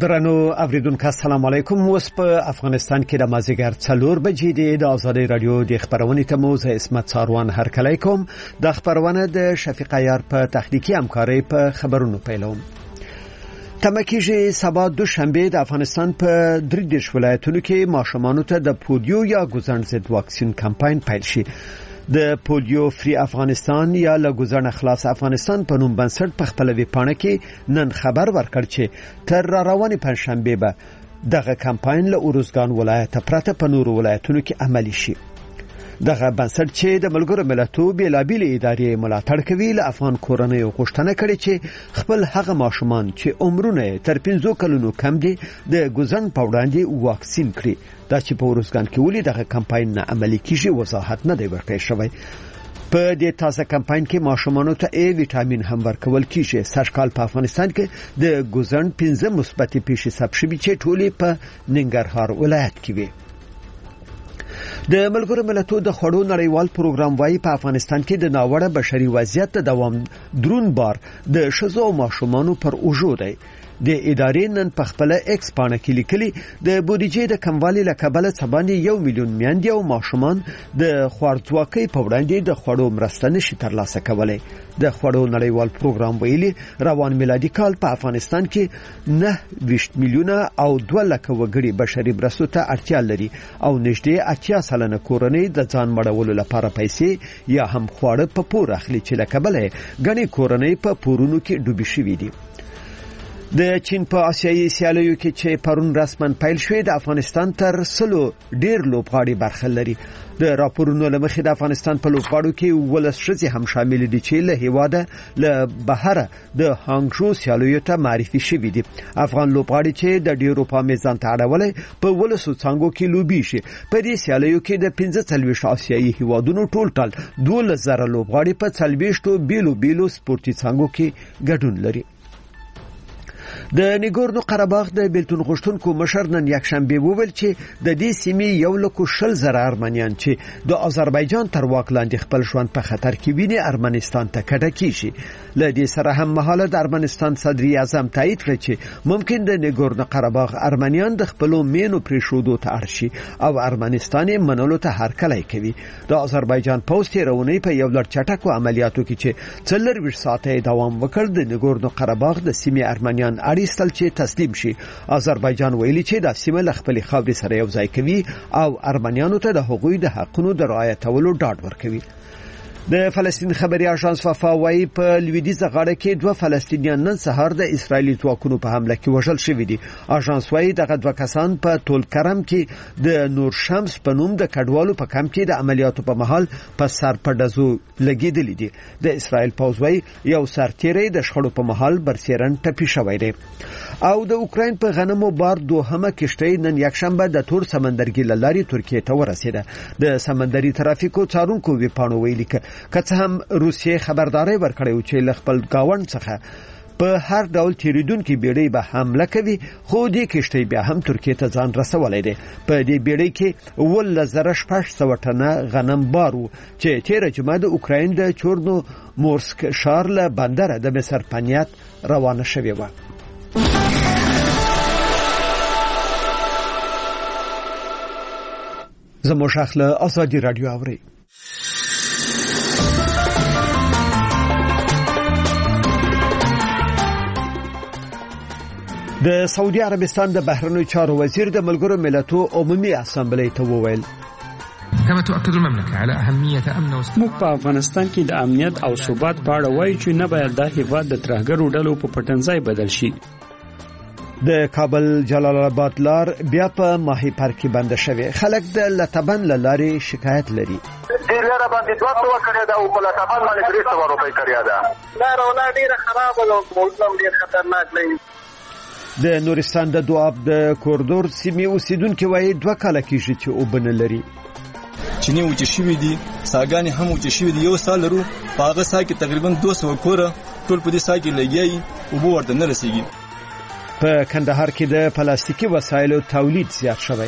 درنو اوریدونکو السلام علیکم. اوس په افغانستان کې د مازیګر 4 بجې د آزادۍ رادیو د خبرونې ته مو زه اسمت ساروان هرکلی کوم. د خبرونه د شفیق عیار په تخنیکی همکاري په خبرونو پیلوم. تمکیږي سبا دوشنبه د افغانستان په 3 ولایتونو کې ماشومانو ته د پولیو یا ګوزن ضد واکسین کمپاین پیل شي. د پولیو فری افغانستان یا لګوزن خلاص افغانستان په نوم بنسټ په خپل ویبپاڼه کې نن خبر ورکړ چې تر روانې پنځشنبه به دغه کمپاین له اروزګان ولایت پرته په نورو ولایتونو کې عملی شي. دغه بنسټ چې د ملګرو ملتونو بیلابېل ادارې ملاتړ کوي له افغان کورنیو غوښتنه کړې چې خپل هغه ماشومان چې عمرونه تر 15 کلونو کم دي د ګوزن په وړاندې واکسین کړي. دا چې په اروزګان کې ولې دغه کمپاین نه عملی کیږي وضاحت نه دی ورکړی شوی. په دې تازه کمپاین کې ماشومانو ته ای ویټامین هم ورکول کیږي. سږکال په افغانستان کې د ګوزن 15 مثبت پیښې ثبت شوې چې ټولې په ننګرهار ولایت کې وي. د ملګرو ملتونو د خوړو نړیوال پروګرام وايي په افغانستان کې د ناوړه بشري وضعیت د دوام درون بار د شذو او ماشومانو پر اوږو دی. د ادارې نن په خپل ایکس پاڼه کې لیکلي د بودیجې د کموالي له کبله سبانې 1 میلیون میندې او ماشومان د خوارځواکۍ په وړاندې د خوړو مرسته نشي ترلاسه کولای. د خوړو نړیوال پروګرام ویلي روان میلادي کال په افغانستان کې 9 میلیونه او 2 لک وګړي بشري مرستو ته اړتیا لري او نږدې 80% کورنۍ د ځان مړولو لپاره پیسې یا هم خواړه په پور اخلي چې له کبله غني کورنۍ په پورونو کې ډوبې شوې دي. د چین په آسیایي سیالیو کې چې پرون رسمن پیل شوې د افغانستان تر 100 ډیر لوبغاړي برخه لري. د راپورونو لمخې د افغانستان په لوبغاړو کې ولس شذي هم شامل دي چې له هیواده له بهره د هانګشو سیالیو ته معرفي شوي دي. افغان لوبغاړي چې د ډیرو په میزان ته اړولې په ولسو څنګه کې لوبي شي. په دې سیالیو کې د 15 آسیایي هیوادونو ټول 12,000 لوبغاړي په 40 بیلو سپورتي څنګه کې ګډون لري. د نیګورنو قرهباغ د بیلتون غوښتونکو مشر نن یکشنبه وویل چې د دې سیمې 1,20,000 ارمنیان چې د آذربایجان تر واک لاندې خپل ژوند په خطر کې ویني ارمنستان ته کډه کیږي. له دې سره هم مهاله د ارمنستان صدر اعظم تایید کړ چې ممکن د نیګورنو قرهباغ ارمنیان د خپل مینو پریښودو ته ارشي او ارمنستان منلو ته هرکلی کوي. د آذربایجان پوسټ رونی په یو لړ چټکو عملیاتو کې چې 24 ساعته دوام وکړ د نیګورنو قرهباغ د سیمې ارمنیان اړیستل چې تسلیم شي. آذربایجان ویلي چې د سیمه له خپل خاورې سره یو ځای کوي او ارمنیانو ته د حقوقي د حقونو د رعایتولو ډاډ ورکوي. د فلسطین خبري اژانس وفا وايي په لویدیځه غاړه کې 2 فلسطینیان نن سهار د اسرایلی ځواکونو په حمله کې وژل شوي دي. اژانس وايي دغه 2 کسان په ټول کرم کې د نور شمس په نوم د کډوالو په کمپ کې د عملیاتو په مهال په سر په دزو لګیدلې دي. د اسرایل پوځ وايي یو سرتیری د شخړو په مهال برسیرن ټپي شوی دی. او د اوکراین په غنمو بار دوهمه کشتۍ نن یکشنبه د تور سمندرګي لارې ترکیه ته ورسېده. د سمندري ترافیکو څارونکو ویپاڼو ویلي که څه هم روسیې خبرداري ورکړې چې له خپل گاوند څخه په هر ډول تیریدونکو بیړۍ به حمله کوي، خو دې کشتۍ بیا هم ترکیه ته ځان رسولای دی. په دې بیړۍ کې 1,600 ټنه غنم بارو چې تیر جمعه د اوکراین د چورنو مورسک ښار له بندر د مصر په نیت روانه شوې و. زموږ شخله آزادي رادیو اوري. د سعودي عربستان د بهرنیو چارو وزیر د ملګرو ملتونو عمومي اسامبلې ته وویل كما تؤكد المملكة على أهمية أمن موږ په افغانستان کې د امنیت او ثبات په اړه وایو چې نه باید د هیواد د ترهګرو ډلو په پټنځای بدل شي. د کابل جلال آباد لار بیا په ماهی پر کې بند شوه. خلک د لتبن لارې شکایت لري. دې لاره باندې 200 کړی دا او په لتبن باندې 300 روپۍ کړی دا. لاره ډیره خراب او موږ ډیر خطرناک دی. د نورستان د دواب د کوریدور سیمې اوسیدونکو وایي 2 کال کېږي چې وبنه لري. چینی وچ شوی دي، ساګانی هم وچ شوی دي. یو سال ورو پاغه سا کې تقریبا 200 کوره ټول په دې سا کې لګي او بو ورته نه رسیږي. په کندهار کې د پلاستیکي وسایلو تولید زیات شوی.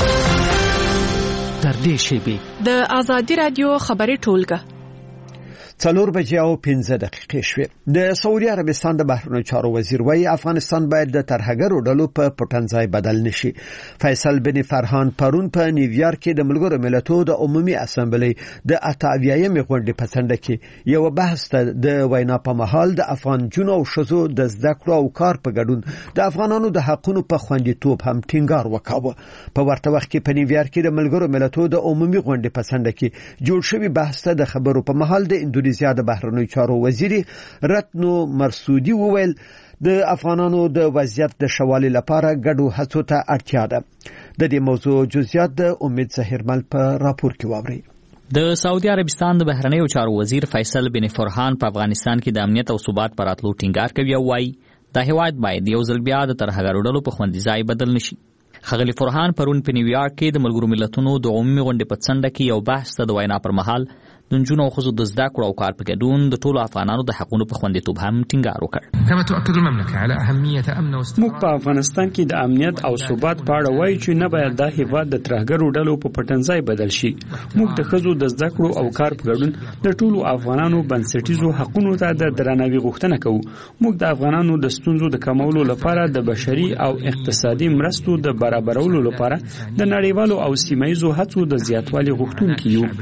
تر دې شی به د آزادی رادیو خبري ټولګه 4:15 شوه. د سعودي عربستان د بهرنیو چارو وزیر وایي افغانستان باید د ترهګرو ډلو په پټنځای بدل نشي. فیصل بن فرحان پرون په نیویارک کې د ملګرو ملتونو د عمومي اسامبلې د 88مې غونډې په څنډه کې یو بحث د وینا په مهال د افغان جنو او شذو د زده کړو او کار په ګډون د افغانانو د حقونو په خوندیتوب هم ټینګار وکاوه. په ورته وخت کې په نیویارک کې د ملګرو ملتونو د عمومي غونډې په څنډه کې جوړ شوی بحث ته د خبرو په مهال د اندونیزیا د بهرنیو چارو وزیر رتنو مرسودي وویل د افغانانو د وضعیت د شوالي لپاره ګډو هڅو ته اړتیا ده. د دې موضوع جزئیات د امید زهرمل په راپور کې واوري. د سعودي عربستان د بهرنیو چارو وزیر فیصل بن فرحان په افغانستان کې د امنیت او ثبات پر راتلو ټینګار کوي او وايي د هیواد باید یو ځل بیا د ترهګرو ډلو په خوندي ځای بدل نشي. خغلی فرحان پرون په نیویارک کې د ملګرو ملتونو د عمومي غونډې په څنډه کې یو بحث ته د وینا پر مهال د نجونو او ښځو د زده کړو او کار په ګډون د ټولو افغانانو د حقونو په خوندیتوب هم ټینګار وکړ. كما تؤكد المملكة على أهمية أمن واستقرار. موږ په افغانستان کې د امنیت او ثبات په اړه وایو چې نه باید د هیواد د ترهګرو ډلو په پټنځای بدل شي. موږ د ښځو د زده کړو او کار په ګډون د ټولو افغانانو بنسټیزو حقونو ته د درناوي غوښتنه کوو. موږ د افغانانو د ستونزو د کمولو لپاره د بشري او اقتصادي مرستو د برابرولو لپاره د نړیوالو او سیمایي هڅو د زیاتوالي غوښتونکي یو.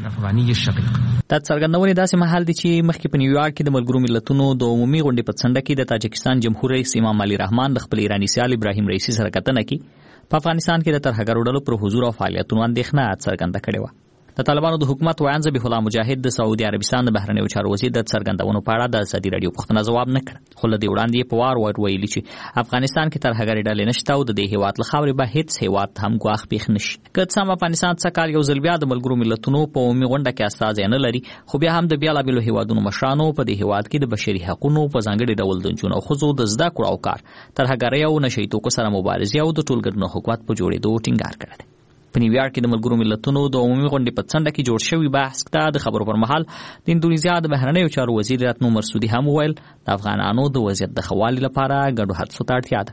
دا څرګندونه داسې مهال دي چې مخکې په نیویارک کې د ملګرو ملتونو د عمومي غونډې په څنډه کې د تاجکستان جمهور رئیس امام علي رحمان د خپل ایرانی سیال ابراهیم رئیسی سره کتنه کې په افغانستان کې د ترهګرو ډلو پر حضور او فعالیتونو اندېښنه څرګنده کړې و. د طالبانو د حکومت ویان ذبیح الله مجاهد د سعودي عربستان د بهرنیو چارو وزیر د څرګندونو په اړه د ازادي رادیو پوښتنه ځواب نه کړ. خو له دې وړاندې په وار ویلي چې افغانستان کې ترهګري ډلې نشته او د دې هیواد له خاورې به هیڅ هیواد هم ګواښ پیښ نشي. که څه هم افغانستان څه کال یو ځل بیا د ملګرو ملتونو په عمومي غونډه کې استازي نه لري، خو بیا هم د بیلابیلو هیوادونو مشرانو په دې هیواد کې د بشري حقوقو په ځانګړي ډول د نجونو او ښځو د زده کړو او کار ترهګرۍ او نشي توکو سره مبارزه او د ټولګډو حکومت په جوړېدو ټینګار کړی. په نیویارک کې د ملګرو ملتونو د عمومي غونډې په څنډه کې جوړ شوی بحث ته د خبرو پر مهال د اندونیزیا د بهرنیو چارو وزیر رتنو مرسودي هم وویل د افغانانو د وضعیت د ښه والي لپاره ګډو هڅو ته اړتیا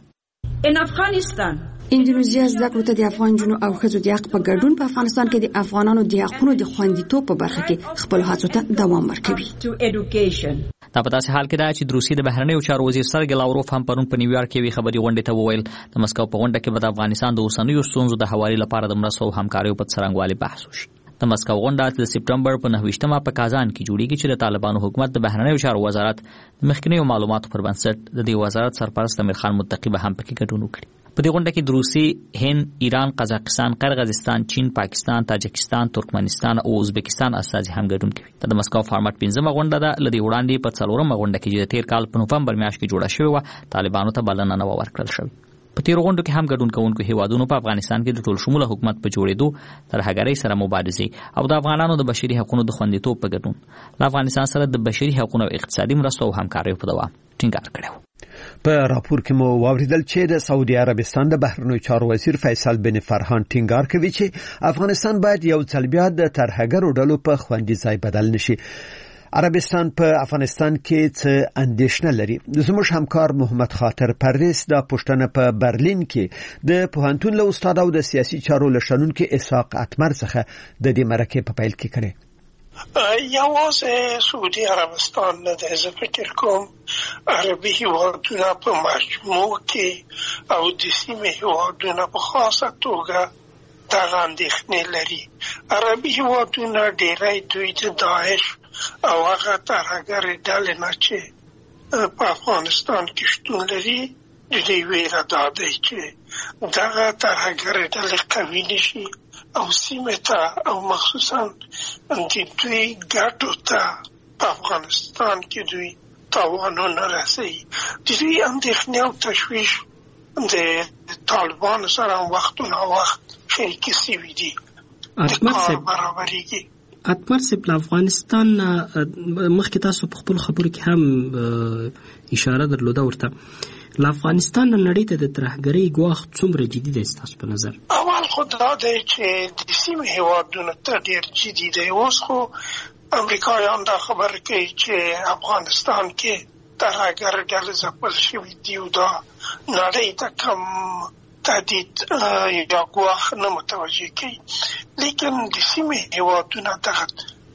ده. اندونیزیا زده کړو ته د افغان جنو او ښځو د حق په ګډون په افغانستان کې د افغانانو د حقونو د خوندیتوب په برخه کې خپل هڅو ته دوام ورکوي. دا په داسې حال کې ده چې د روسیې د بهرنیو چارو وزیر سرګی لاوروف هم پرون په نیویارک کې خبري غونډې ته وویل د مسکو په غونډه کې به د افغانستان د اوسنیو ستونزو د حوالې لپاره د مرستو او همکاریو په څرنګوالي بحث وشي. د مسکو غونډه د سپټمبر په 9مه په کازان کې جوړیږي چې د طالبانو حکومت د بهرنیو چارو وزارت د مخکنیو معلوماتو پر بنسټ د دې وزارت سرپرست امیر خان متقی به هم پکې ګډون وکړي. په دې غونډه کې د روسي، هند، ایران، قزاقستان، قرغیزستان، چین، پاکستان، تاجکستان، ترکمنستان او ازبکستان استازي هم ګډون کوي. د مسکو فارمټ 15مه غونډه ده. لدې وړاندې په 4مه غونډه کې چې د تیر کال په نوفمبر میاشت کې جوړه شوې و طالبانو ته بلنه نه ورکړل شوې. په تیر غونډو کې هم ګډون کوونکو هیوادونو په افغانستان کې د ټول شموله حکومت په جوړېدو ترهګرۍ سره مبارزه او د افغانانو د بشري حقوقو د خوندیتوب په ګډون له افغانستان سره د بشري حقوقو او اقتصادي مرستو او همکاریو په دوام ټینګار کړی. په راپور کې مو واوریدل چې د سعودي عربستان د بهرنیو چارو وزیر فیصل بن فرحان ټینګار کوي چې افغانستان باید یو ځل بیا د ترهګرو ډلو په خوندي ځای بدل نشي. عربستان په افغانستان کې څه اندېښنه لري؟ زموږ همکار محمد خاطر پردیس دا پښتنه په برلین کې د پوهنتون له استاد او د سیاسي چارو لشنونکو اسحاق اتمر څخه د دې مرکه په پیل کې کړي. یوازې سعودي عربستان نه ده، زه فکر کوم عربي هیوادونه په مجموع کې او د سیمې هیوادونه په خاصه توګه دغه اندېښنې لري. عربي هیوادونه ډېری دوی د داعش او هغه ترهګرې ډلې نه چې په افغانستان کې شتون لري د دې ویره دا دی چې دغه ترهګرې ډلې قوي نشي او سیمه ته او مخصوصا د دوی ګټو ته په افغانستان کې دوی تاوانونه رسوي. د دوی اندېښنې او تشویش د طالبانو سره وختونه وخت شریکې سوي دي. د کار برابرېږي. اتمر صاحب له افغانستان مخکې تاسو په خپل خبرو کې هم اشاره درلوده ورته له افغانستان نړۍ ته د ترهګرۍ ګواښ څومره جدي دی ستاسو په نظر؟ اول خو دا دی چې د سیمې هیوادونو ته ډېر جدي دی. اوس خو امریکایان دا خبر کوي چې افغانستان کې ترهګر ډلې ځپل شوي دي او دا نړۍ ته کم تهدید یا ګواښ نه متوجه کوي. لیکن د سیمې هیوادونه دغه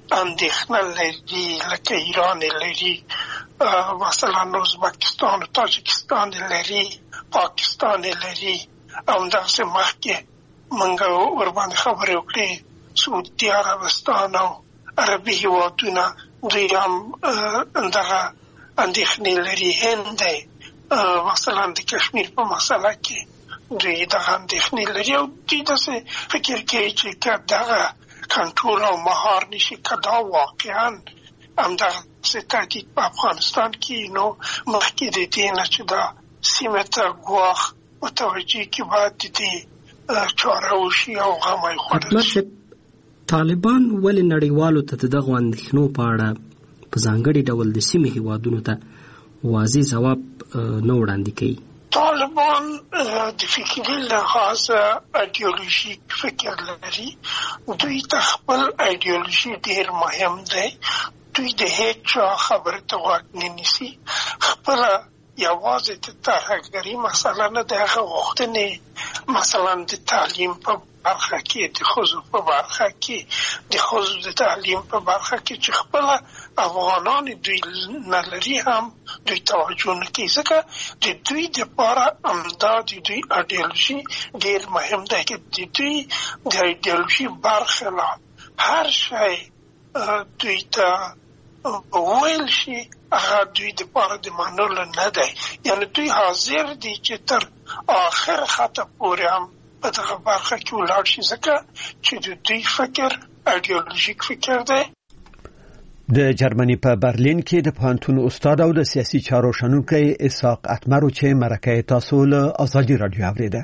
اندېښنه لري لکه ایران لري، مثلا ازبکستان و تاجکستان لري، پاکستان لري، همداسې مخکې موږ ورباندې خبرې وکړې سعودي عربستان او عربي هېوادونه دوی هم دغه اندېښنې لري. هند دی مثلا د کشمیر په مسله کې دوی دغه اندېښنې لري او دوی داسې فکر کوي چې که دغه کنټرول او مهار نشي، که دا واقعا همدغسې تهدید په افغانستان کې نو مخکې د دې نه چې دا سیمه ته ګواښ متوجه کې باید د دې چاره وشي او غم یې خوړل شي. طالبان ولې نړیوالو ته د دغو اندېښنو په اړه په ځانګړي ډول د سیمې هېوادونو ته واضح ځواب نه وړاندې کوي؟ طالبان د فکري لحاظه ایډیولوژیک فکر لري. دوی ته خپل ایډیولوژي ډېر مهم دی. دوی د هیڅ چا خبرې ته غوږ نه نیسي. خپله یوازې د ترهګري مسله نه د هغه غوښتنې مثلا د تعلیم په برخه کې، د ښځو په برخه کې، د ښځو د تعلیم په برخه کې چې خپله افغانان دوی نه لري هم دوی توجه نه کوي، ځکه د دوی دپاره همدا د دوی ایډیولوژي ډېر مهم دی که د دوی د ایډیولوژي برخلاف هر شی دوی ته وویل شي هغه دوی دپاره د منلو نه دی. یعنې دوی حاضر دي چې تر آخر خطه پورې هم په دغه برخه کې ولاړ شي، ځکه چې د دوی فکر ایډیولوژیک فکر دی. د جرمني په برلین کې د پوهنتون استاد او د سیاسي چارو شنونکی اسحاق اتمرو چې مرکه تاسو له ازادي رادیو اوریده.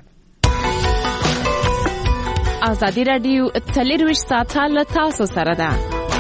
ازادي رادیو 24 ساعته له تاسو سره ده.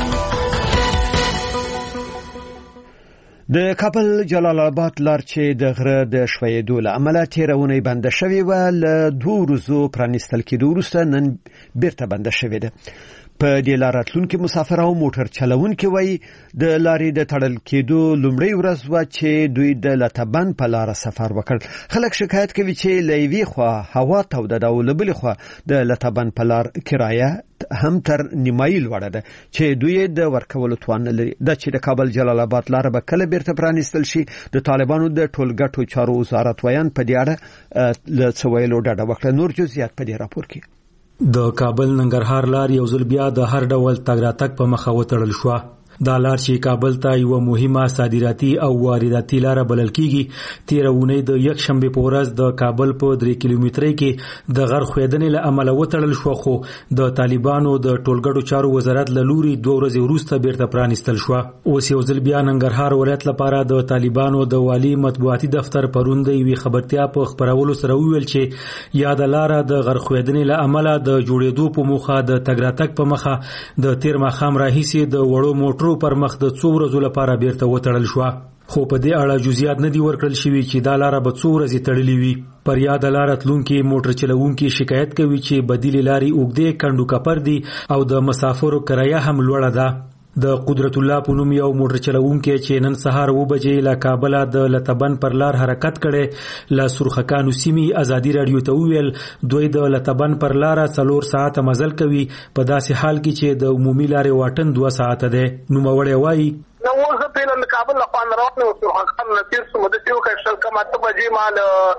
د کابل جلال آباد لار چې د غره د شویدو له امله تیرونه بنده شوې و له 2 ورځو پرانیستل کېدو وروسته نن بیرته بنده شوې ده. په دې لار راتلونکي مسافر او موټر چلونکي وایي د لارې د تړل کېدو لومړی ورځ و چې دوی د لطبن په لار سفر وکړ. خلک شکایت کوي چې له یوې خوا هوا توده ده او له بلې خوا د لطبن په لار کرایه هم تر نیمایي لوړه ده چې دوی د ورکولو توان نه لري. دا چې د کابل جلال آباد لار به کله بیرته پرانیستل شي، د طالبانو د ټولګټو چارو وزارت ویان په دې اړه له څه ویلو ډډه وکړه. نور جزئیات په دې راپور کې. د کابل ننګرهار لار یو ځل بیا د هر ډول تګ راتګ په مخه وتړل شو. دا لار چې کابل ته یو مهمه صادراتي او وارداتي لار بلل کیږي، تیرونه د یک شنبه په ورځ د کابل په 3 کیلومترۍ کې د غر خویدنې له امله وتړل شو، خو د طالبانو د ټولګړو چارو وزارت له لوري 2 ورځې وروسته بیرته پرانیستل شو. اوس یو ځل بیا ننګرهار ولایت لپاره د طالبانو د والی مطبوعاتي دفتر پروند یوې خبرتیا په خبرولو سره ویل چې یاد لار د غر خویدنې له امله د جوړېدو په موخه د تګ راتګ په مخه د تیر ماښام راهیسې د وړو موټرو پر مخ د 2 ورځو لپاره بیرته وتړل شو. خو په دې اړه جزئیات نه دی ورکړل شوی چې دا لار به 2 ورځې تړلې وي. پر یاد لار تلونکي موټر چلوونکي شکایت کوي چې بدیل لارې اوږدې کندو کپر دي او د مسافرو کرایه هم لوړه ده. د قدرت الله په نوم یو موټر چلوونکی چې نن سهار 2 بجې له کابل د لطبن پر لار حرکت کړي، له سرخکانو سیمې ازادي رادیو ته ویل دوی د لطبن پر لار 4 ساعت مزل کوي، په داسې حال کې چې د عمومي لارې واټن 2 ساعت ده. نوموړی وایي نو زه په کابل له خوان راوړم او سرخکان نه تیر سم د یو کښل کما ته بجې مال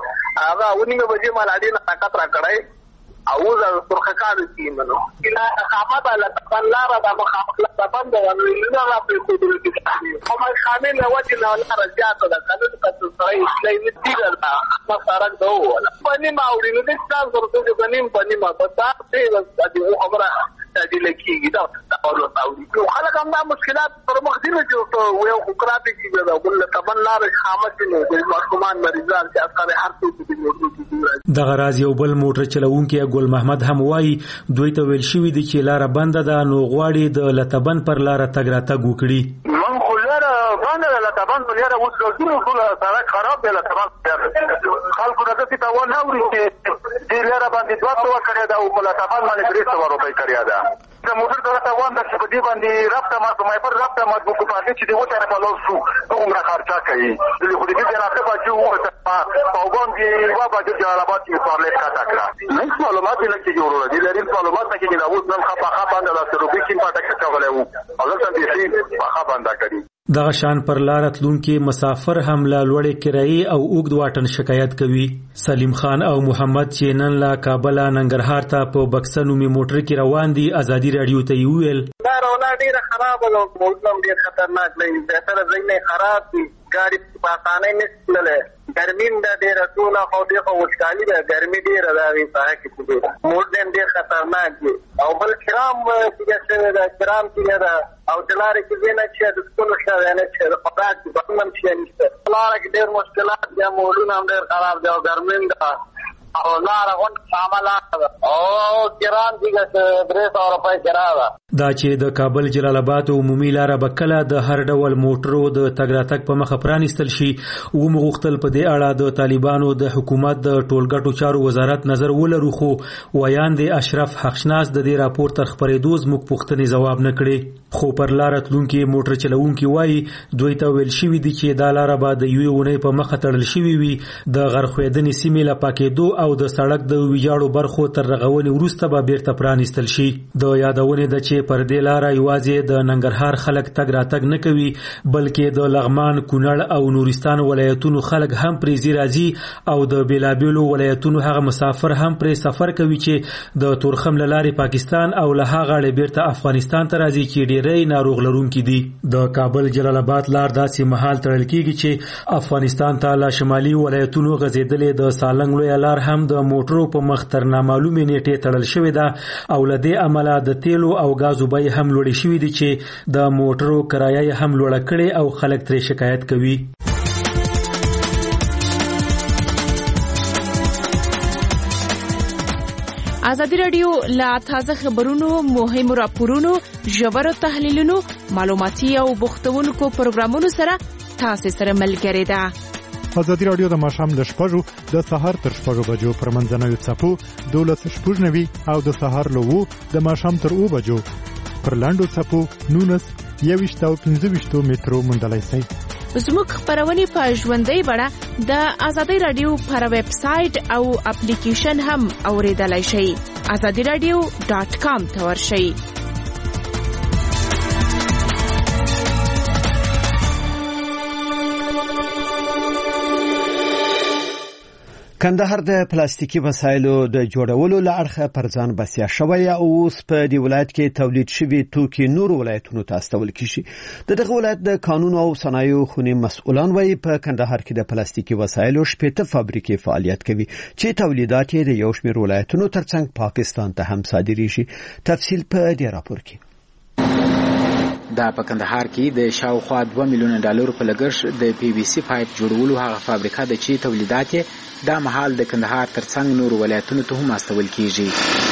هغه ونیمه بجې مال اړین طاقت را کړای او زه سرخکان کیمنو کله خامات له لار د مخالفت لپاره د ونیمه را په کوډل کې او ما شامل وجه نه راځه ته د قانون په سره اسلامي دیګر دا مسارک دوه باندې ما اورینو د ستاسو ورته د غنیم باندې ما په تاسو د خبره د لکیږي دا اورو تاوري خلک هم دا مشکلات پر مخ دي چې یو خکرات کیږي دا بل تبن لار خامت نه د ماشومان مریضان چې اثر هر څه دي. د غراز یو بل موټر چلوونکی ګل محمد هم وایي دوی ته ویل شوی دی چې لار بنده ده، نو غواړي د لطبن پر لار تګ راتګ وکړي. من خو لار بنده ده طبعا ولر اوس ګورو ټول سړک خراب دی طبعا خلکو نه څه تاوان نه وري چې لر باندې 200 کړی دا او په طبعا باندې 300 روپۍ کړی دا د موټر د تاوان د څه په دې باندې رابطه ما پر رابطه ما په پاتې چې دی وته په لور شو عمره خرچه کوي د خو دې راته باجو او باندې وا باجو جلالاباد کې پارلې کا تکړه نه معلومات نه کې جوړول دي لري معلومات نه کې دا اوس نن خپه باندې د سروبي کې پاتې کېږي او الله دې په باندې کوي دغه شان پر لار تلونکي مسافر هم لا لوړې کرایي او اوږد واټن شکایت کوي. سلیم خان او محمد چې نن لا کابل ننګرهار ته په بکسنو می موټر کې روان دي ازادي رادیو ته ویل دا رولا ډیره خراب او موسم ډیر خطرناک دی به تر ځینې خراب دي ګاډي په اسانه نشلله ګرمیم دا ډیره ټول خو دې خو وشکالي ده ګرمي ډیره دا وی په کې څه موټر ډیر خطرناک دي او بل کرام چې دا کرام کې دا او دلاره کې نه چې د ټول شاوې نه چې د خطرات په من شي نشته لاره کې ډیر مشکلات دي مولونه هم ډیر خراب دي او ګرمین دا او لاره غون عملات او کرام دي چې 300 روپۍ کرا دا چې د کابل جلال آباد عمومي لاره بکله د هر ډول موټرو د تګ راتګ په مخه پرانیستل شي او مغختل په دې اړه د طالبانو د حکومت د ټولګټو چارو وزارت نظر ولرو خو ویان د اشرف حقشناس د دې راپور تر خبرېدو زموږ پوښتنې ځواب نه کړي خو پر لار تلونکي موټر چلوونکي وایي دوی ته ویل شوی دی چې دا لاره به د یوې اونۍ په مخه تړل شوی وي د غرخویدنې سیمې له پاکېدو او د سړک د ویجاړو برخو تر رغونې وروسته به بیرته پرانیستل شي. د یادونې د چې پر دې لاره یوازې د ننګرهار خلک تګ راتګ نه کوي بلکې د لغمان، کونړ او نورستان ولایتونو خلک هم پرې راځي او د بیلابیلو ولایتونو هغه مسافر هم پرې سفر کوي چې د تورخم له لارې پاکستان او له هغه غاړې بیرته افغانستان ته راځي چې ډېری ناروغ لرونکي دي. د کابل جلال آباد لار داسې مهال تړل کیږي چې افغانستان ته له شمالي ولایتونو غځېدلې د سالنګ لویه لار هم د موټرو په مخ تر نامعلومې نیټې تړل شوې ده او له دې امله د تیلو او غازو بیې هم لوړې شوې دي چې د موټرو کرایه هم لوړه کړې او خلک ترې شکایت کوي. ازادي رادیو لا تازه خبرونو، مهمو راپورونو، ژورو تحلیلونو، معلوماتي او بوختونکو پروګرامونو سره تاسو سره ملګری ده. ازادي رادیو د ماښام له 6 د سهار تر 6 بجو پر منځنوي څپو 12:90 او د سهار له 2 د ماښام تر 2 بجو پر لاندو څپو 19 او 15 مترو مندلای شي. زموږ خبرونه په ژوندۍ بڼه د ازادي رادیو پر ویب سټ او اپلیکیشن هم اوریدلای شئ. azadiradio.com ته ورشئ. کندهار د پلاستیکي وسایلو د جوړولو لارښه پر ځان بسیا شوی او اوس په دی ولایت کې تولید شوی توکي نور ولایتونو ته استول کیږي. دغه ولایت د قانون او صنایعو خونې مسؤلان وایي په کندهار کې د پلاستیکي وسایلو 8 فابریکې فعالیت کوي چې تولیدات یې د یو شمېر ولایتونو ترڅنګ پاکستان ته هم صادریږي. تفصیل په دې راپور کې. دا په کندهار کې د شاوخوا 2 میلیون ډالر په لګښت د پی وی سی پایپ جوړولو هغه فابریکه ده چې تولیدات دا مهال د کندهار ترڅنګ نور ولایتونو ته هم استول کیږي.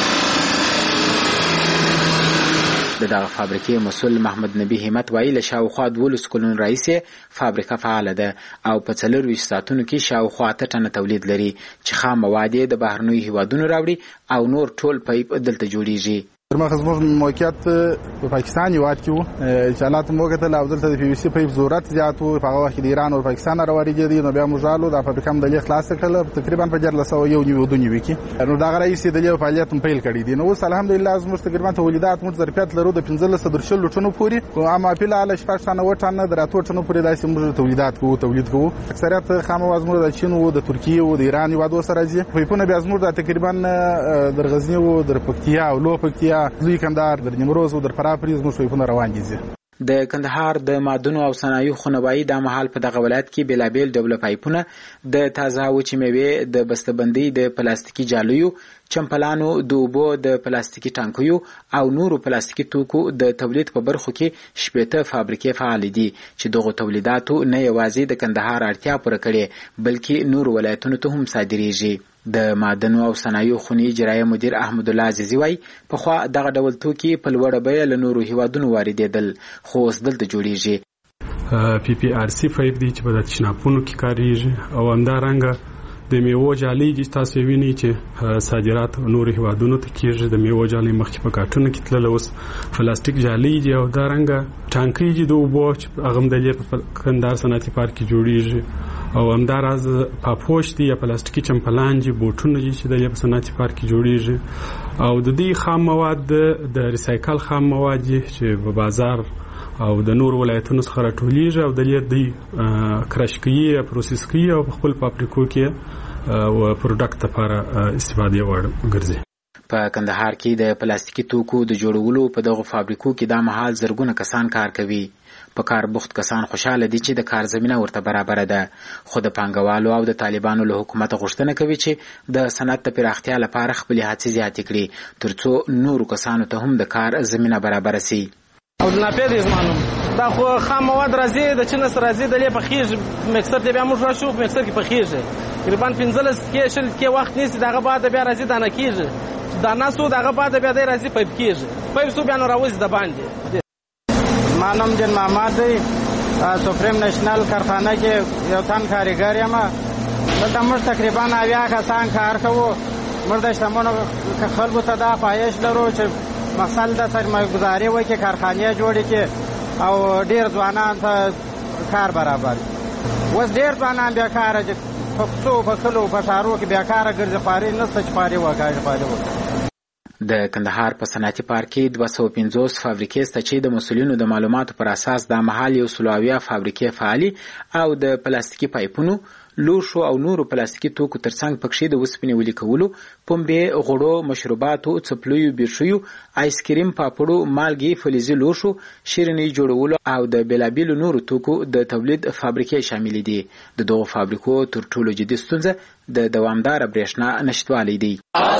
دغه فابریکې مسؤل محمد نبی همت وایي له شاوخوا 12 کلونو راهیسې فابریکه فعال ده او په 24 ساعتونو کې شاوخوا 8 ټنه تولید لري چې خام مواد د بهرنیو هیوادونو راوړي او نور ټول پایپ دلته جوړیږي. مرخص زموږ موقعیت په پاکستان یو وخت کې چې حالات موږ ته لا دلته د پی وی سی پایپ ضرورت زیات وو. په هغه وخت د ایران او پاکستان راوړي دي نو بیا موږ جوړو د فابریکه د لیک خلاص کړل تقریبا په 1401 کې نو دا غړي چې د لیک فعالیت پیل کړي دي. نو اوس الحمدلله زموږ تقریبا تولیدات موږ ظرفیت لرو د 15 ټنو پورې او اما په لاله شپږ ټنه و ټنه دراتو ټنو پورې داسې موږ تولیدات کوو. اکثریت خام مواد د چین او د ترکیه او د ایران یو د سره دي. په پونه بیا زموږ تقریبا د غزنی او د پکتیا او لو پکتیا لوی کندهار د نیمروز او د فرافریز مو شویونه روان دي. د کندهار د مادونو او صنایعو خونوایی د محل په دغه ولایت کې بلابل ډول پایپونه د تازه وچې میوې د بسته‌بندۍ د پلاستیکي جالیو چمپلانو د اوبو د پلاستیکي ټانکیو او نورو پلاستیکي توکو د تولید په برخو کې 8 فابریکې فعال دي چې دغه تولیداتو نه یوازې د کندهار اړتیا پوره کړي بلکې نور ولایتونو ته هم صادریږي. د معدنو او صنایعو خونې اجرایي مدیر احمد الله عزیزی وایي پخوا دغه ډول توکي په لوړه بیه له نورو هیوادونو واردېدل خو اوس دلته جوړیږي. PPRC پایپ دی چې په د تشناپونو کې کاریږي او همدارنګه د میوو جالۍ چې تاسو وینئ چې صادرات نورو هیوادونو ته کېږي. د میوو جالۍ مخکې په کارټونه کې تلله، اوس پلاستیک جالۍ دي او همدارنګه ټانکۍ دي د اوبو چې هغه هم د دې په کندهار صنعتي پارک کې جوړېږي او همداراز پاپوش دي یا پلاستیکي چمپلان دي، بوټونه دي چې د دې په صنعتي پارک کې جوړېږي او د دې خام مواد د ریسایکل خام مواد دي چې په بازار او د نور ولایتونو څخه راټولیږي او د دې کرش کوي، پروسس کوي او په خپل فابریکو کې او پروډکټ لپاره استفاده وړ ګرځي. په کندهار کې د پلاستیکي توکو د جوړولو په دغه فابریکو کې د مهال زرګونه کسان کار کوي. په کار بوخت کسان خوشاله دي چې د کار زمينه ورته برابر ده، خو د پانګوالو او د طالبانو له حکومت غوښتنه کوي چې د صنعت د پراختیا لپاره خپل هڅې زیاتې کړي ترڅو نورو کسانو ته هم د کار زمينه برابر شي. او د ناپید زمانو دا خو خام مواد راځي د چین سره راځي د لې پخېږي مکسر ته بیا موږ راشو په مکسر کې پخېږي تقریبا 15 کې شل کې وخت نیسي دغه بعد بیا راځي دانه کېږي دانه سو دغه بعد بیا د راځي پایپ کېږي پایپ سو بیا نو راوځي د باندې. مانم جن محمد دی سپریم نېشنل کارخانه کې یو تن کاریګر یم. دلته موږ تقریبا 90 کسان کار کوو. موږ د شتمنو خلکو ته دا پایش لرو چې مقصد د سرمایه‌گذاري وکړي، کارخانې جوړې کړي او ډېر ځوانان ته کار برابر. اوس ډېر ځوانان بیکاره دي په کوڅو په کلو په ښارو کې بیکاره ګرځي، خواري نشته چې خواري وکړي. د کندهار په صنعتي پارک کې 250 فابریکې شته چې د مسؤلینو د معلوماتو پر اساس د محل یو سلوویه فابریکې فعالي او د پلاستیکي پایپونو، لوښو او نورو پلاستیکي توکو ترڅنګ پکښې د وسپنې ولې کولو، پنبې، غوړو، مشروباتو، څپلیو، بیرشیو، آیسکریم، پاپړو، مالګې، فلزي لوښو، شیرینۍ جوړولو او د بېلابېلو نورو توکو د تولید فابریکې شاملې دي. د دغو فابریکو تر ټولو جدي ستونزه د دوامداره برېښنا نشتوالی دی.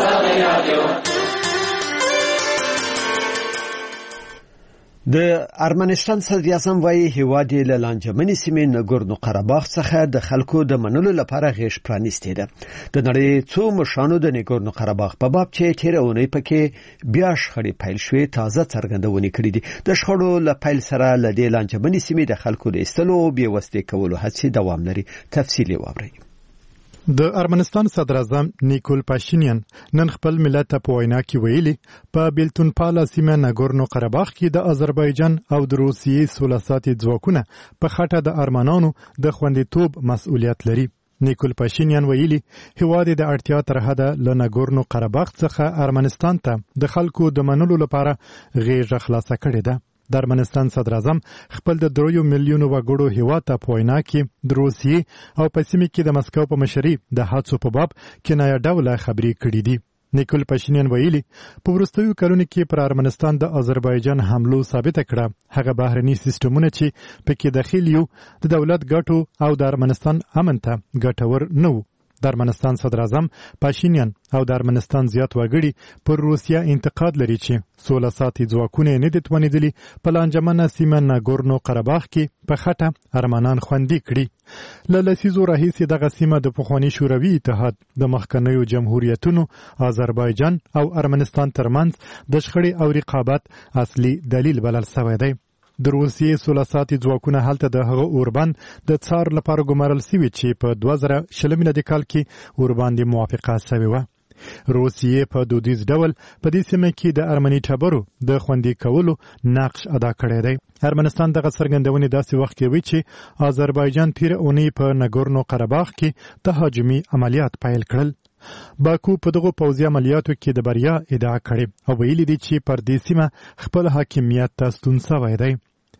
د ارمنستان صدر اعظم وايي هیواد له لانجمنې سیمې نګورنو قرهباغ څخه د خلکو د منلو لپاره غیږ پرانیستې ده. د نړۍ څو مشرانو د نګورنو قرهباغ په باب چې تیر اونۍ پکې بیا شخړې پیل شوې تازه څرګندونې کړې دي. د شخړو له پیل سره له دې لانجمنې سیمې د خلکو د ایستلو او بېوسۍ کولو هڅې دوام لري. تفصیل واورئ. د ارمنستان صدر اعظم نیکول پاشینیان نن خپل ملت ته په وینا کې ویلي په بیلتون پاله سیمه نګورنو قرهباغ کې د آذربایجان او د روسیې سولساتي ځواکونه په خټه د ارمنانو د خوندیتوب مسؤلیت لري. نیکول پاشینیان ویلي هیواد د اړتیا تر حده له نګورنو قرهباغ څخه ارمنستان ته د خلکو د منلو لپاره غیږه خلاصه کړې ده. د ارمنستان صدر اعظم خپل د 3 میلیونو وګړو هیواد ته په وینا کې د روسیې او په سیمه کې د مسکو په مشرۍ د هڅو په باب کنایه ډوله خبرې کړې دي. نیکول پاشینیان ویلي په وروستیو کلونو کې پر ارمنستان د آذربایجان حملو ثابته کړه هغه بهرني سیستمونه چې پکې داخل یو د دولت ګټو او د ارمنستان امن ته ګټور نه وو. د ارمنستان صدر اعظم پاشینیان او د ارمنستان زیات وګړي پر روسیا انتقاد لري چې سولساتي ځواکونه نه دي توانیدلي په لانجمنه سیمه نګورنو قرهباغ کې په خټه ارمنان خوندي کړي. له لسیزو راهیسې دغه سیمه د پخواني شوروي اتحاد د مخکنیو جمهوریتونو آذربایجان او ارمنستان ترمنځ د شخړې او رقابت اصلي دلیل بلل شوی دی. د روسیې سولساتي ځواکونه هلته د هغه اوربند د څار لپاره ګمارل شوي چې په 2020 میلادي کال کې اوربند موافقه شوې وه. روسیې په دودیز ډول په دې سیمه کې د ارمني ټبرو د خوندي کولو نقش ادا کړی دی. ارمنستان دغه څرګندونې داسې وخت کوي چې آذربایجان تیر اونۍ په نګورنو قرهباغ کې تهاجمي عملیات پیل کړل. باکو په دغه پوځي عملیاتو کې د بریا ادعا کړې او ویلي دي چې پر دې سیمه خپل حاکمیت ته ستون شوی دی.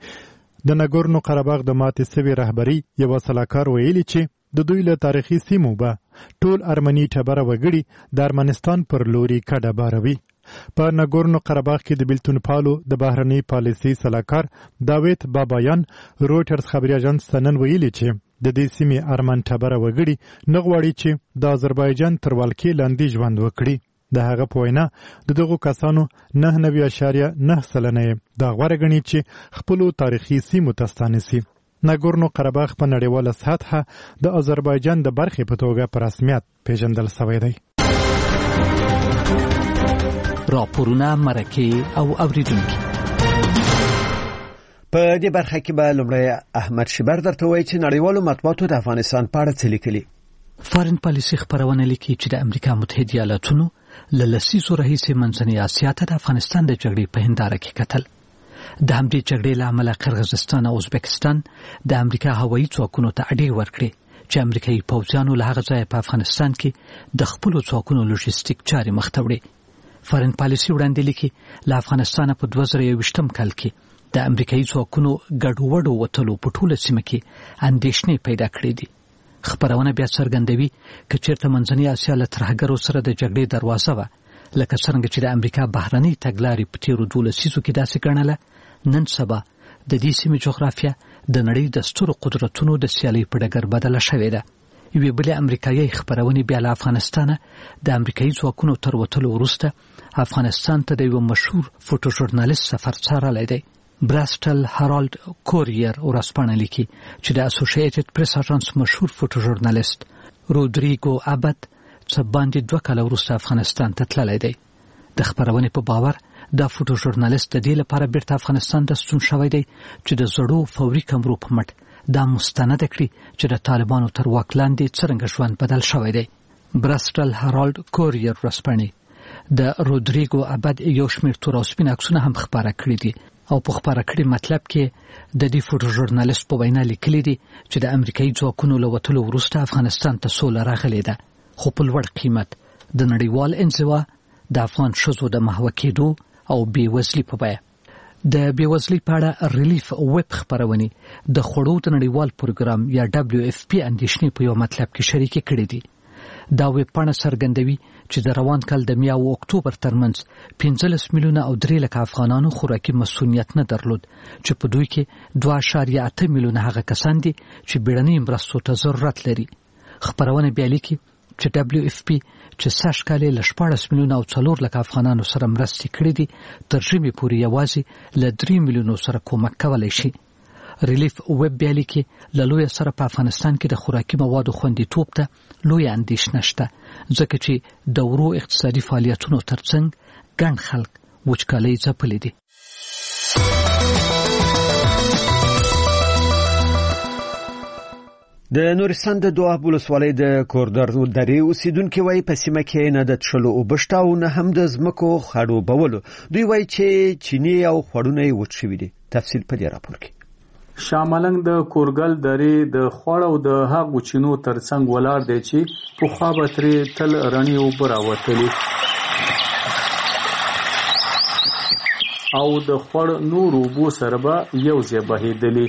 د نګورنو قرهباغ د ماتې سوي رهبري یو سلاکار ویلي چې د دوی له تاریخي سیمو به ټول ارمني ټبره وګړي د ارمنستان پر لوري کډه باروي. په نګورنو قرهباغ کې د بیلتون پالو د بهرنۍ پالیسۍ سلاکار داوید بابایان روټرز خبري اژانس ته نن ویلي چې د دې سیمې ارمن ټبره وګړي نه غواړي چې د آذربایجان تر ولکې لاندې ژوند وکړي. د هغه په وینا د دغو کسانو 9.9% دا غوره ګڼي چې خپلو تاریخي سیمو ته ستانسي. نګورنو قرهباغ په نړیواله سطحه د آذربایجان د برخې په توګه په رسمیت پیژندل شوی دی. راپورونه، مرکې او اوریدونکي په دې برخه کې به لومړی احمد شبر درته وایي چې نړیوالو مطبوعاتو د افغانستان په اړه څه لیکلي. فارن پالیسي خبرونه لیکي چې د امریکا متحده ایالاتونو له لسیزو راهیسې منځنۍ اسیا ته د افغانستان د جګړې په هنداره کې کتل. د همدې جګړې له امله قرغیزستان او ازبکستان د امریکا هوایي ځواکونو ته اډې ورکړې چې امریکایي پوځیانو له هغه ځایه په افغانستان کې د خپلو ځواکونو لوژیستیک چارې مخ ته وړې. فارن پالیسي وړاندې لیکي له افغانستانه په 2021 کال کې د امریکایي ځواکونو ګډوډو وتلو په ټوله سیمه کې اندېښنې پیدا کړې دي. خبرونه بیا څرګندوي چې چیرته منځنۍ اسیا له ترهګرو سره د جګړې دروازه وه، لکه څنګه چې د امریکا بهرنۍ تګلارې په تیرو 12 لسیزو کې داسې ګڼله، نن سبا د دې سیمې جغرافیه د نړۍ د سترو قدرتونو د سیالۍ په ډګر بدله شوې ده. یوې بلې امریکایي خبرونې بیا له افغانستانه د امریکایي ځواکونو تر وتلو وروسته افغانستان ته د یو مشهور فوټو ژورنالیست سفر څارلی دی. براسټل هارالد کوریر ورځپاڼه لیکي چې د اسوسییټډ پریس اژانس مشهور فوټو ژورنالیست رودریګو ابد څه باندې 2 کاله وروسته افغانستان ته تللی دی. د خبرونې په باور دا فوټو ژورنالیست د دې لپاره بیرته افغانستان ته ستون شوی دی چې د زړو فوري کمرو په مټ دا مستند کړي چې د طالبانو تر واک لاندې څرنګه ژوند بدل شوی دی. براسټل هارالد کوریر ورځپاڼې د رودریګو ابد یو شمېر تور او سپین عکسونه هم خپاره کړي دي او په خبره کړي مطلب کې د دې فوټو ژورنالیست په وینا لیکلي دي چې د امریکایي ځواکونو له وتلو وروسته افغانستان ته سوله راغلې ده، خو په لوړ قیمت د نړیوال انزوا، د افغان ښځو د محوه کېدو او بېوزلي په بیه. د بېوزلۍ په اړه ریلیف ویب خبرونې د خوړو د نړیوال پروګرام یا WFP اندېښنې په یو مطلب کې شریکې کړې دي. دا ویب پاڼه څرګندوي چې د روان کال د میا او اکتوبر ترمنځ 15 میلیونه او 3 لک افغانانو خوراکي مسؤلیت نه درلود چې په دوی کې 2.8 میلیونه هغه کسان دي چې بیړنۍ مرستو ته ضرورت لري. خبرونه بیا لیکي چې WFP چې سږ کال له 14 میلیونه او 4 لک افغانانو سره مرستې کړې دي تر ژمي پورې یوازې له 3 میلیونو سره کومک کولی شي. ریلیف ویب بیا لیکي له لوی سره په افغانستان کې د خوراکي موادو خوندیتوب ته لوی اندېښنه شته، ځکه چې د ورو اقتصادي فعالیتونو ترڅنګ ګڼ خلک وچکالۍ ځپلي دي. د نورستان د دواب ولسوالۍ د کوردر درې اوسیدونکو وایي په سیمه کې نه د څښلو اوبه شته او نه هم د ځمکو خړوبولو. دوی وایي چې چینی او خړونه یې وچ شوي دي. تفصیل په دې راپور کې. شاملنګ د کورګل درې د خوړ او د هغو چینو ترڅنګ ولاړ دی چې پخوا به ترې تل رڼې اوبه راوتلې او د خوړ نور اوبو سره به یو ځای بهېدلې.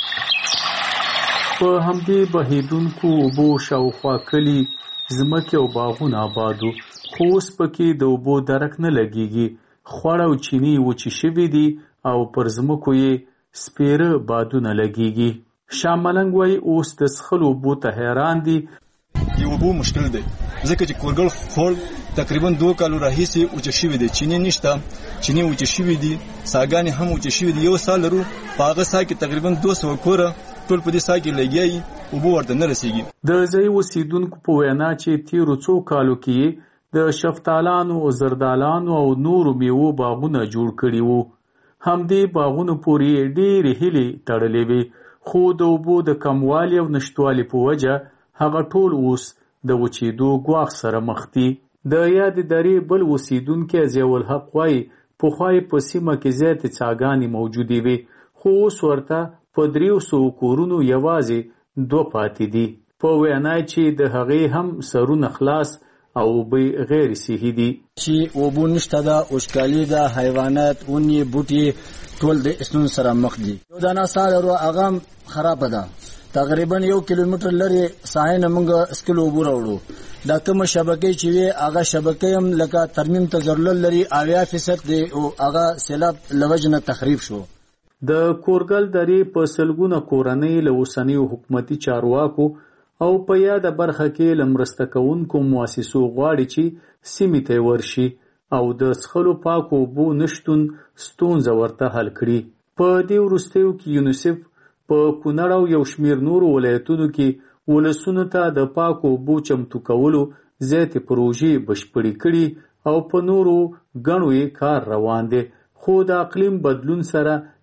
په همدې بهېدونکو اوبو شاوخوا کلي، ځمکې او باغونه آبادو، خو اوس پکې د اوبو درک نه لګېږي. خوړ او چینې وچې شوي دي او پر ځمکو یې سپیره بادونه لګېږي. شاملنګ وایي اوس د څښلو اوبو ته حیران دي. د اوبو مشکل دی ځکه چې کورګل خور تقریبا 2 کالو راهیسې وچه شوي دي. چینې نشته، چینې وچه شوي دي، ساګانې هم وچه شوي دي. 1 سال لرو په هغه سا کې تقریبا 200 کوره ټول په دې سا کې لګیایي، اوبه ورته نه رسېږي. د ځایي اوسیدونکو په وینا چې تیرو څو کالو کې د شفتالانو، زردالانو او نورو میوو باغونه جوړ کړي وو. همدې باغونو پورې ډېرې هیلې تړلې وې، خو د اوبو د کموالي او نشتوالي په وجه هغه ټول اوس د وچېدو ګواښ سره مخ دي. د یادې درې بل اوسیدونکی ضیاءالحق وایي پخوا یې په سیمه کې زیاتې څاګانې موجودې وې، خو اوس ورته په 300 کورونو یوازې 2 پاتې دي. په وینا چې د هغې هم سرونه خلاص او اوبه غیر صحي دي. چې اوبو نشته ده، وچکالي ده، حیوانات، ونې، بوټي ټول د اسنون سره مخ دي. یو دانه ساه لرو هغه خرابه ده. تقریبا 1 کیلومتر لرې ساحې نه موږ اسکل اوبه راوړو. دا کومه شبکې چې وي هغه شبکې هم لکه ترمیم ته ضرورت لري، 80% دی او هغه سیلاب لوجه نه تخریب شو. د کورګل درې په سلګونه کورنۍ له اوسنیو حکومتي چارواکو او په یاده برخه کې له مرسته کوونکو مؤسسو غواړي چې سیمې ته ورشي او د څښلو پاکو اوبو نشتون ستونزه ورته حل کړي. په دې وروستیو کې یونیسف په کونړ او یو شمېر نورو ولایتونو کې ولسونو ته د پاکو اوبو چمتو کولو زیاتې پروژې بشپړې کړي او په نورو ګڼو یې کار روان دی. خو د اقلیم بدلون سره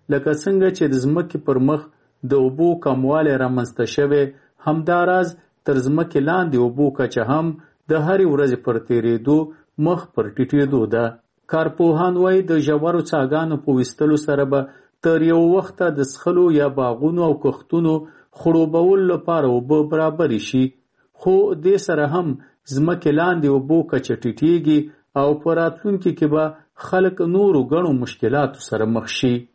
لکه څنګه چې د ځمکې پر مخ د اوبو کموالی رامنځته شوی، همداراز تر ځمکې لاندې اوبو کچه هم د هرې ورځې پر تیریدو مخ پر ټیټېدو ده. کارپوهان وایي د ژورو څاګانو په ویستلو سره به تر یو وخته د څښلو یا باغونو او کښتونو خړوبولو لپاره اوبه برابرې شي، خو دې سره هم ځمکې لاندې اوبو کچه ټیټېږي او په راتلونکي کې به خلک نورو ګڼو مشکلاتو سره مخ شي.